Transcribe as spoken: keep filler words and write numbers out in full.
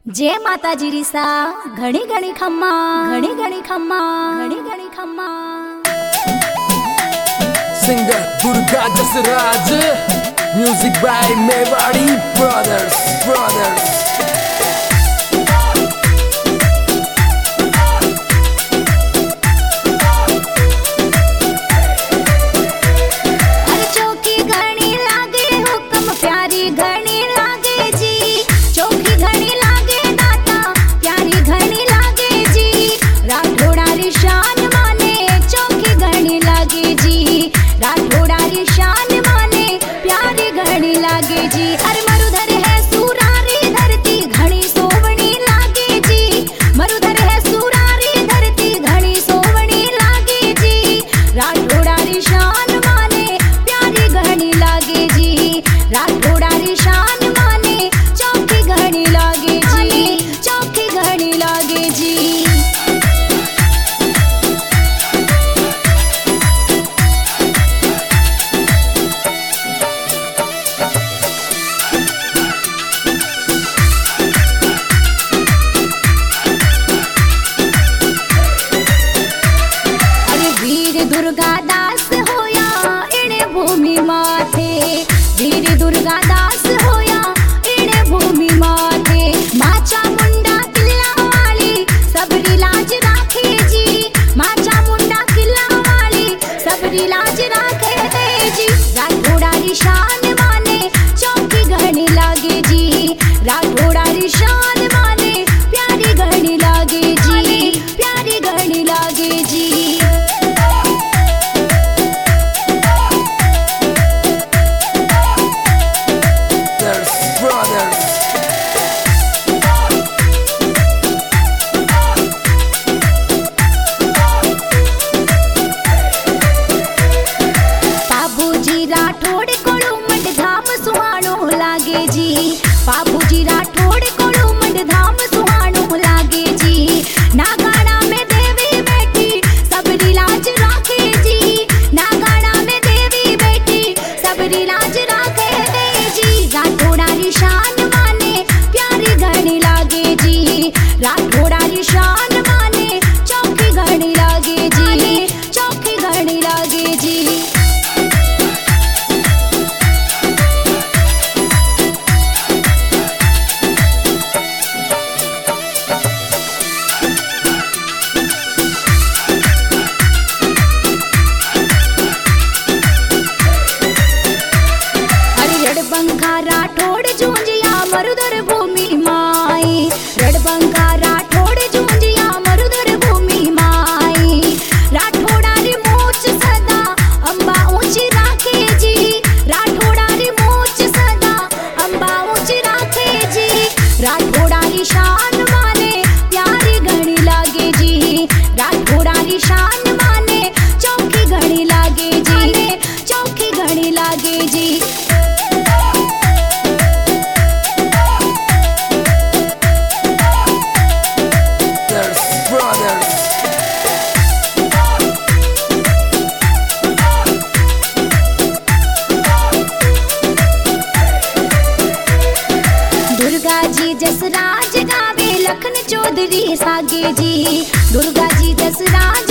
जय माता जी रिसा घणी घणी खम्मा घणी घणी खम्मा घणी घणी खम्मा। Singer Durga Jasraj, music by Mewari Brothers Brothers। Durga Das होया इने भूमि माथे, वीर दुर्गा दास होया इने भूमि माथे। माचा मुंडा किला वाली सबरी लाज राखे जी, माचा मुंडा किला वाली सबरी लाज राखे जी। राठौड़ा री शान माने चौकी घणी लागे जी, राठौड़ा री शान माने प्यारी घणी लागे जी, प्यारी घणी लागे जी। राठौड़ कोड़ू मंड धाम सुहाणो लागे जी, बाबूजी राठौड़ कोड़ू मंड धाम सुहाणो लागे जी। नागाड़ा में देवी बैठी सबरी लाज राखे जी, नागाड़ा में देवी बैठी सबरी लाज राखे जी। राठौड़ा री शान माने प्यारी घणी लागे जी, राठौड़ा री शान माने चौकी घणी लागे जी, चौकी घणी लागे जी। रणबंका राठौड़ जूंजिया मरुदर भूमि माई, रणबंका राठौड़ जूंजिया मरुदर भूमि माई। राठौड़ा री मूछ सदा अंबा ऊंची राखे जी, राठौड़ा री मूछ सदा अंबा ऊंची राखे जी। राठौड़ा री शान माने प्यारी घणी लागे जी, राठौड़ा री शान माने चौकी घणी लागे जी, चौकी घणी लागे जी। दुर्गा जी जसराज गावे लखन चौधरी सागे जी, दुर्गा जी जसराज